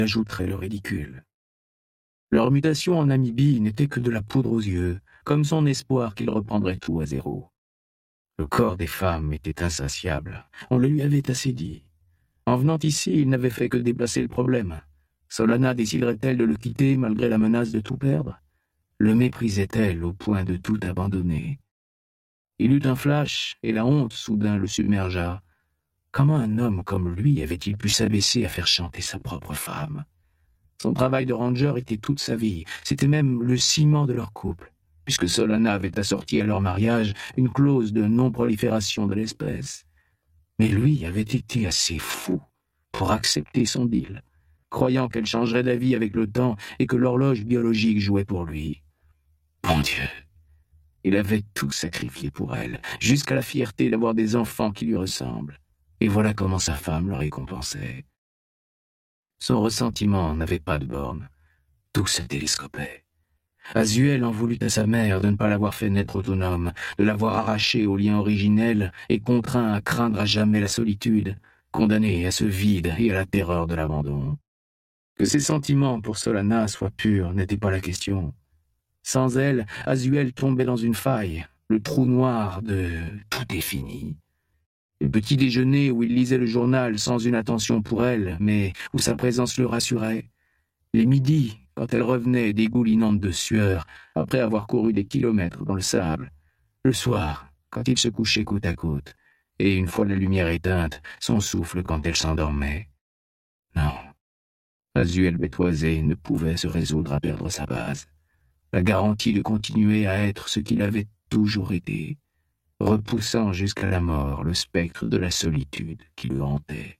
ajouterait le ridicule. Leur mutation en amibie n'était que de la poudre aux yeux, comme son espoir qu'il reprendrait tout à zéro. Le corps des femmes était insatiable, on le lui avait assez dit. En venant ici, il n'avait fait que déplacer le problème. Solana déciderait-elle de le quitter malgré la menace de tout perdre? Le méprisait-elle au point de tout abandonner? Il eut un flash, et la honte soudain le submergea. Comment un homme comme lui avait-il pu s'abaisser à faire chanter sa propre femme? Son travail de ranger était toute sa vie, c'était même le ciment de leur couple, puisque Solana avait assorti à leur mariage une clause de non-prolifération de l'espèce. Mais lui avait été assez fou pour accepter son deal, croyant qu'elle changerait d'avis avec le temps et que l'horloge biologique jouait pour lui. Bon Dieu, il avait tout sacrifié pour elle, jusqu'à la fierté d'avoir des enfants qui lui ressemblent. Et voilà comment sa femme le récompensait. Son ressentiment n'avait pas de borne. Tout se télescopait. Azuel en voulut à sa mère de ne pas l'avoir fait naître autonome, de l'avoir arraché au lien originel et contraint à craindre à jamais la solitude, condamné à ce vide et à la terreur de l'abandon. Que ses sentiments pour Solana soient purs n'était pas la question. Sans elle, Azuel tombait dans une faille, le trou noir de « tout est fini ». Le petit déjeuner où il lisait le journal sans une attention pour elle, mais où sa présence le rassurait. Les midis, quand elle revenait dégoulinante de sueur, après avoir couru des kilomètres dans le sable. Le soir, quand ils se couchaient côte à côte, et une fois la lumière éteinte, son souffle quand elle s'endormait. Non, Azuel Bétoisé ne pouvait se résoudre à perdre sa base. La garantie de continuer à être ce qu'il avait toujours été, repoussant jusqu'à la mort le spectre de la solitude qui le hantait.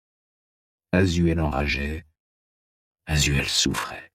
Azuel enrageait, Azuel souffrait.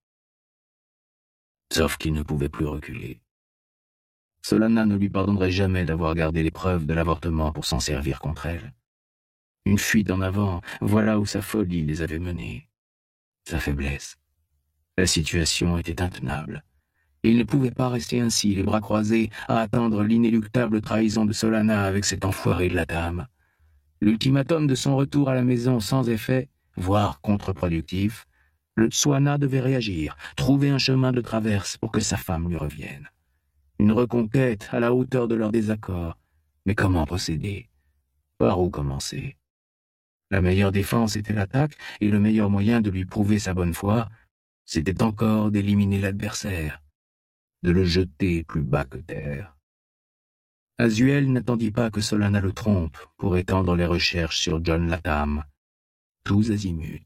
Sauf qu'il ne pouvait plus reculer. Solana ne lui pardonnerait jamais d'avoir gardé les preuves de l'avortement pour s'en servir contre elle. Une fuite en avant, voilà où sa folie les avait menés. Sa faiblesse. La situation était intenable. Il ne pouvait pas rester ainsi, les bras croisés, à attendre l'inéluctable trahison de Solana avec cet enfoiré de la dame. L'ultimatum de son retour à la maison sans effet, voire contre-productif, le Tswana devait réagir, trouver un chemin de traverse pour que sa femme lui revienne. Une reconquête à la hauteur de leur désaccord. Mais comment procéder? Par où commencer? La meilleure défense était l'attaque, et le meilleur moyen de lui prouver sa bonne foi, c'était encore d'éliminer l'adversaire, de le jeter plus bas que terre. Azuel n'attendit pas que Solana le trompe pour étendre les recherches sur John Latham, tous azimuts.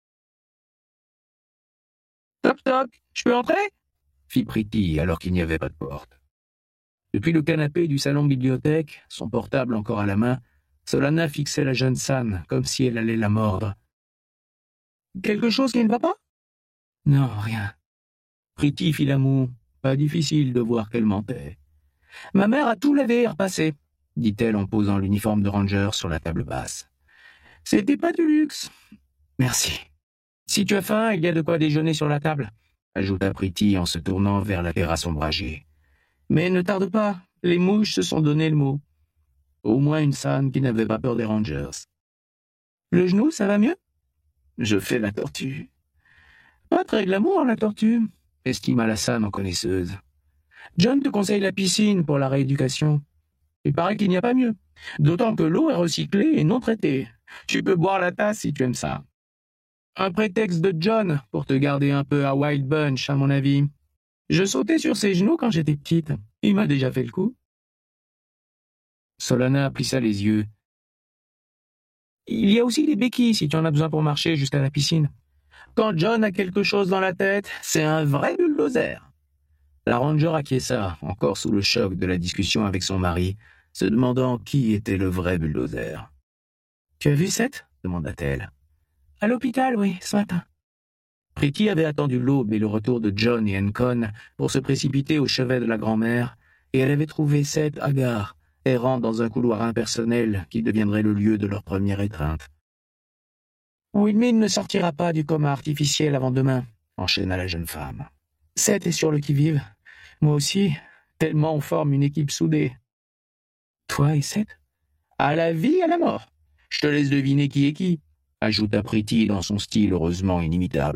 « Toc toc, je peux entrer ?» fit Pretty alors qu'il n'y avait pas de porte. Depuis le canapé du salon-bibliothèque, son portable encore à la main, Solana fixait la jeune San comme si elle allait la mordre. « Quelque chose qui ne va pas ?»« Non, rien. » Pretty fit la moue. Pas difficile de voir qu'elle mentait. « Ma mère a tout lavé et repassé, » dit-elle en posant l'uniforme de ranger sur la table basse. « C'était pas du luxe. »« Merci. Si tu as faim, il y a de quoi déjeuner sur la table, » ajouta Pretty en se tournant vers la terrasse ombragée. « Mais ne tarde pas, les mouches se sont donné le mot. » Au moins une San qui n'avait pas peur des rangers. « Le genou, ça va mieux ?»« Je fais la tortue. »« Pas très glamour, la tortue, » estima la San en connaisseuse. « John te conseille la piscine pour la rééducation. Il paraît qu'il n'y a pas mieux, d'autant que l'eau est recyclée et non traitée. Tu peux boire la tasse si tu aimes ça. Un prétexte de John pour te garder un peu à Wild Bunch, à mon avis. Je sautais sur ses genoux quand j'étais petite. Il m'a déjà fait le coup. » Solana plissa les yeux. « Il y a aussi des béquilles si tu en as besoin pour marcher jusqu'à la piscine. Quand John a quelque chose dans la tête, c'est un vrai bulldozer. » La ranger acquiesça, encore sous le choc de la discussion avec son mari, se demandant qui était le vrai bulldozer. « Tu as vu Seth ?» demanda-t-elle. « À l'hôpital, oui, ce matin. » Pretty avait attendu l'aube et le retour de John et Encon pour se précipiter au chevet de la grand-mère, et elle avait trouvé Seth hagard, errant dans un couloir impersonnel qui deviendrait le lieu de leur première étreinte. « Wilmine ne sortira pas du coma artificiel avant demain, » enchaîna la jeune femme. « Seth est sur le qui-vive. Moi aussi, tellement on forme une équipe soudée. »« Toi et Seth ? » ?»« À la vie, à la mort. Je te laisse deviner qui est qui, » ajouta Pretty dans son style heureusement inimitable.